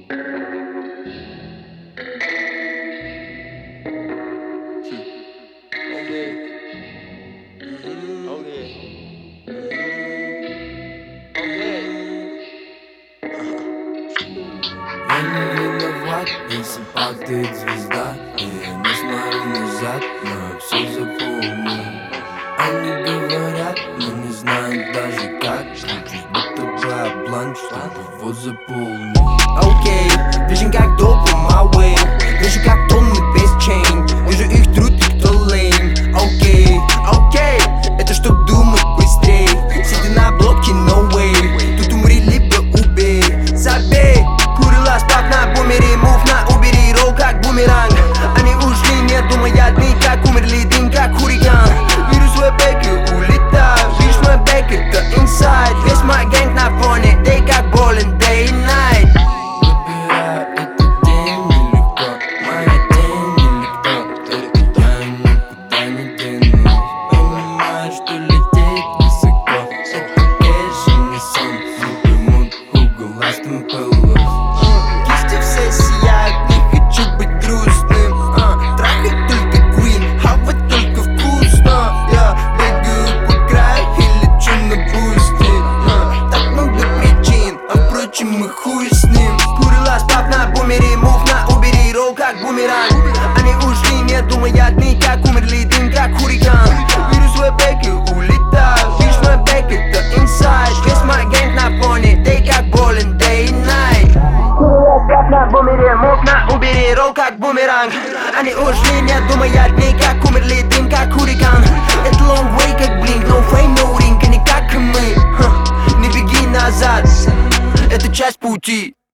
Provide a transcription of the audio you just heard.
Я не виноват, если падает звезда, и я не смотрю назад, но все запомню. Они говорят, но не знают даже как. Крутишь будто бы бланк, чтобы вот заполнить. Окей, вижу как доп on my way. Вижу как тонны без chain. Вижу их труд и кто lame. Окей, окей, это чтоб думать быстрей. Сиди на блоке, no way. Тут умри, либо убей. Забей, курила спав на бумере. Мув на убери, ролл как бумеранг. Они ушли, не думая дни, как умерли, дым как хурикан. Вижу свой бэк и улетаю. Видишь мой бэк, это inside. Весь мой гэнг на фоне, they как болен, day and night. Выбираю этот день нелегко, моя день нелегко. Это я никуда не денусь. Понимаю, что лететь высоко. Это кэш, не сон. Супер муд, Google, ластом пылу. Кисти все сияют, не хочу быть грустным. Трахать только Queen, хавать только вкусно. Я бегаю по краю и лечу на бусте. Так много причин, а впрочем мы хуй с ним. Курила спав на бумере, мув на убери, ролл как бумеранг. Они ушли, не думая дни, как умерли, дым как хурикан. Вижу свой бэк и улетаю. Видишь мой бэк, это inside. Весь мой гэнг на фоне, they как болен, day and night. Как на бумере, мув на убери, ролл как бумеранг. Они ушли, не думая дни, как умерли, дым как хурикан. Это long way, как блинк, no fame, no ring, они как и мы. Не беги назад, это часть пути.